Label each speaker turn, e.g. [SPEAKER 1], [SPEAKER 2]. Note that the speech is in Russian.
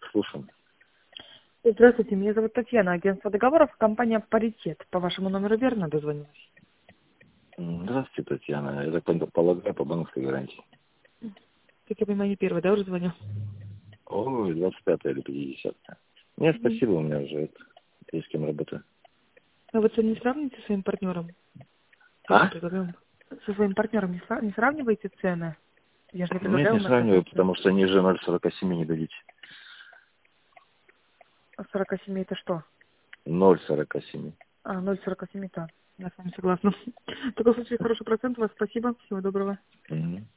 [SPEAKER 1] Слушаем.
[SPEAKER 2] Здравствуйте, меня зовут Татьяна, агентство договоров, компания «Паритет». По вашему номеру верно дозвонилась?
[SPEAKER 1] Здравствуйте, Татьяна. Я так полагаю, по банковской гарантии.
[SPEAKER 2] Как я понимаю, не первый, да, уже звоню?
[SPEAKER 1] Ой, 25 или 50. Нет,
[SPEAKER 2] Мгм.
[SPEAKER 1] спасибо, у меня уже есть с кем работаю.
[SPEAKER 2] А вы цены не сравните со своим партнером? Я же
[SPEAKER 1] А?
[SPEAKER 2] предлагаю со своим партнером не сравниваете цены? Я же не
[SPEAKER 1] Нет,
[SPEAKER 2] предлагаю
[SPEAKER 1] не
[SPEAKER 2] вам
[SPEAKER 1] сравниваю,
[SPEAKER 2] находиться.
[SPEAKER 1] потому что ниже 0,47 не дадите.
[SPEAKER 2] А 47 это что?
[SPEAKER 1] 0,47.
[SPEAKER 2] А, 0,47, да. Я с вами согласна. В таком случае хороший процент у вас. Спасибо. Всего доброго.
[SPEAKER 1] Мгм.